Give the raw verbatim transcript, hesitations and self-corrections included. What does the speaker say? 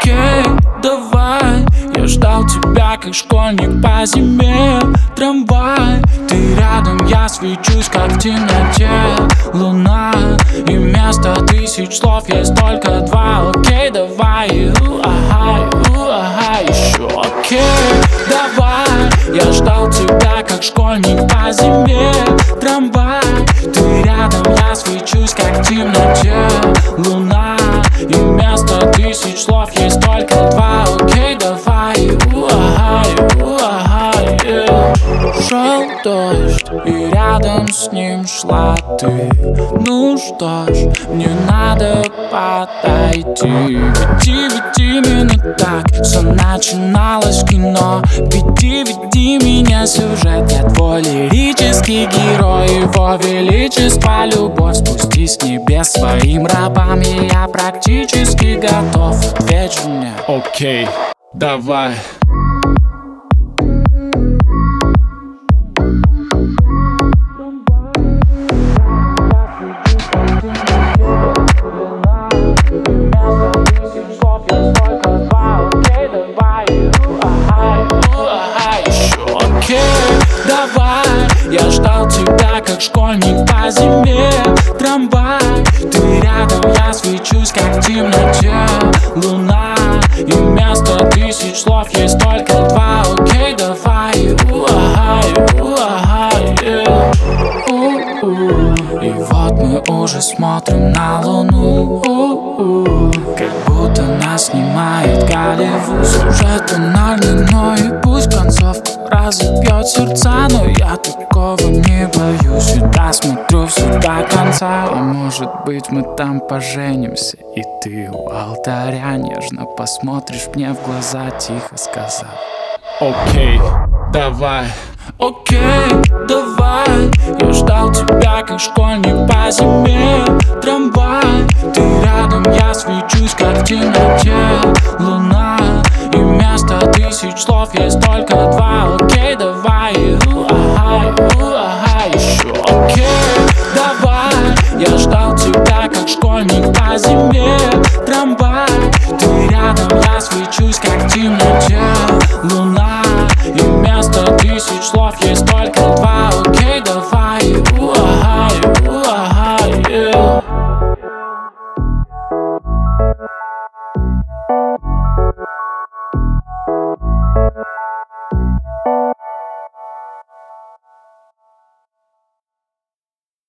Окей, давай. Я ждал тебя, как школьник по зиме. Трамвай, ты рядом, я свечусь, как в темноте луна. И вместо тысяч слов есть только два. Окей, давай, у-ага, у-ага, еще. Окей, давай. Я ждал тебя, как школьник по зиме. Трамвай, ты рядом, я свечусь, как в темноте луна. И вместо тысяч слов есть только два. Окей, давай, у-ага, у-ага, yeah. Шел дождь, и рядом с ним шла ты. Ну что ж, мне надо подойти. Веди, веди именно так все начиналось в кино. Веди, веди меня сюжет. Я твой лирический герой. Его величество любовь. Спустись с небес своим рабам, и я практически готов. Ответь же мне. Окей, давай. Давай, я ждал тебя, как школьник по зиме. Трамвай, ты рядом, я свечусь, как в темноте луна. И вместо тысяч слов есть только два. Окей, давай, у-ага, у-ага, yeah. У-у. И вот мы уже смотрим на луну. У-у. Как будто нас снимает Голливуд. Сюжет тональный, но и пусть концовка разобьет сердца, но я такого не боюсь. И досмотрю все до конца. А может быть мы там поженимся, и ты у алтаря нежно посмотришь мне в глаза, тихо сказав: Окей, давай. Окей, давай. Я ждал тебя, как школьник по зиме. Трамвай, ты рядом, я свечусь, как в темноте луна. И вместо тысяч слов есть только два. Окей, давай, у-ага, у-ага, еще. Окей, давай. Я ждал тебя, как школьник по зиме. Трамвай, ты рядом, я свечусь, как в темноте